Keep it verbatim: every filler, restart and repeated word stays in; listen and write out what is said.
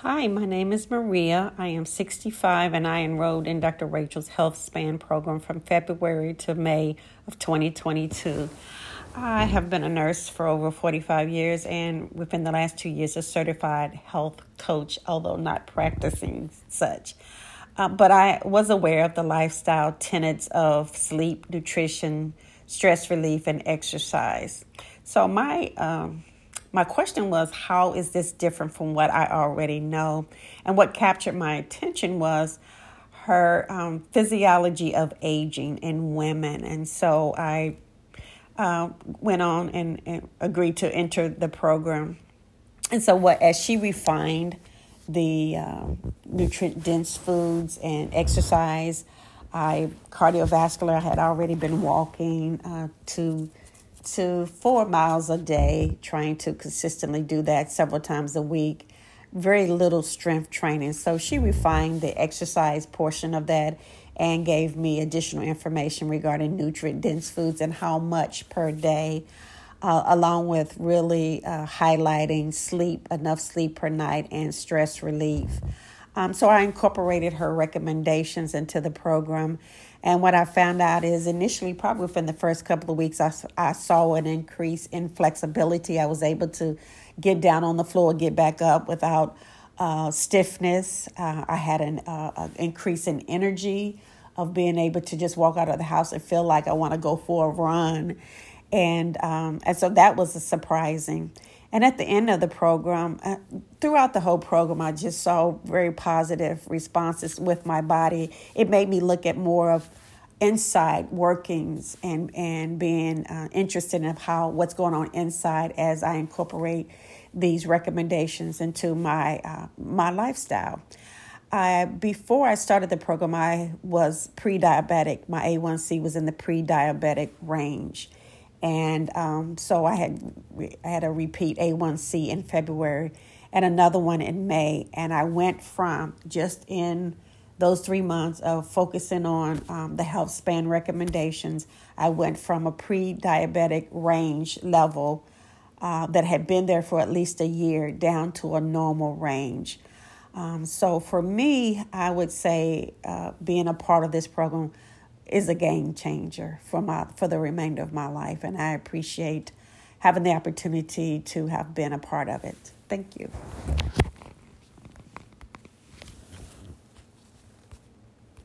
Hi, my name is Maria. I am sixty-five and I enrolled in Doctor Rachel's Health Span program from February to May of twenty twenty-two. I have been a nurse for over forty-five years and within the last two years a certified health coach, although not practicing such. Uh, but I was aware of the lifestyle tenets of sleep, nutrition, stress relief, and exercise. So my um, My question was, how is this different from what I already know? And what captured my attention was her um, physiology of aging in women. And so I uh, went on and, and agreed to enter the program. And so what, as she refined the uh, nutrient-dense foods and exercise, I cardiovascular, I had already been walking uh, to to four miles a day, trying to consistently do that several times a week. Very little strength training. So she refined the exercise portion of that and gave me additional information regarding nutrient-dense foods and how much per day, uh, along with really uh, highlighting sleep, enough sleep per night, and stress relief. Um, so I incorporated her recommendations into the program. And what I found out is initially, probably within the first couple of weeks, I, I saw an increase in flexibility. I was able to get down on the floor, get back up without uh, stiffness. Uh, I had an uh, increase in energy of being able to just walk out of the house and feel like I want to go for a run. And, um, and so that was surprising. And at the end of the program, uh, throughout the whole program, I just saw very positive responses with my body. It made me look at more of inside workings and, and being uh, interested in how what's going on inside as I incorporate these recommendations into my uh, my lifestyle. I, before I started the program, I was pre-diabetic. My A one C was in the pre-diabetic range. And um, so I had I had a repeat A one C in February and another one in May. And I went from just in those three months of focusing on um, the health span recommendations, I went from a pre-diabetic range level uh, that had been there for at least a year down to a normal range. Um, so for me, I would say uh, being a part of this program is a game changer for my for the remainder of my life. And I appreciate having the opportunity to have been a part of it. Thank you.